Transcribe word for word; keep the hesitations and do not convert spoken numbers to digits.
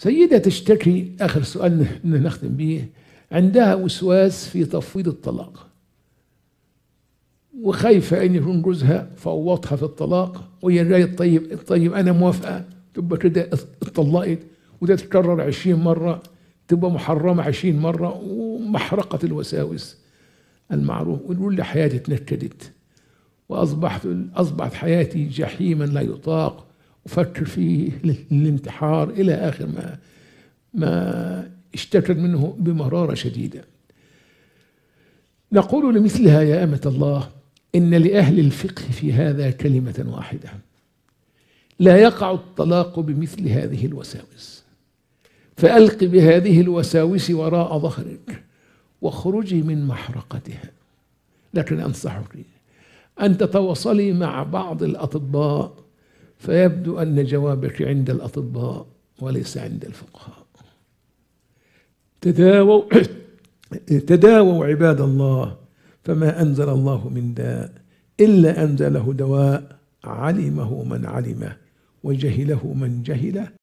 سيدة تشتكي، آخر سؤال نختم به، عندها وسواس في تفويض الطلاق، وخايفة أن يكون جوزها فوضها في الطلاق، وهي جاية الطيب الطيب أنا موافقة، تبقى كده اتطلقت، وده تتكرر عشرين مرة، تبقى محرمة عشرين مرة، ومحرقة الوساوس المعروف. ونقول لي حياتي اتنكدت، وأصبحت أصبحت حياتي جحيما لا يطاق، وفكر في الانتحار إلى آخر ما ما اشتكت منه بمرارة شديدة. نقول لمثلها يا أمة الله إن لأهل الفقه في هذا كلمة واحدة: لا يقع الطلاق بمثل هذه الوساوس، فألق بهذه الوساوس وراء ظهرك واخرجي من محرقتها. لكن أنصحك أن تتواصلي مع بعض الأطباء، فيبدو أن جوابك عند الأطباء وليس عند الفقهاء. تداووا تداووا عباد الله، فما أنزل الله من داء إلا أنزله دواء علمه من علمه وجهله من جهله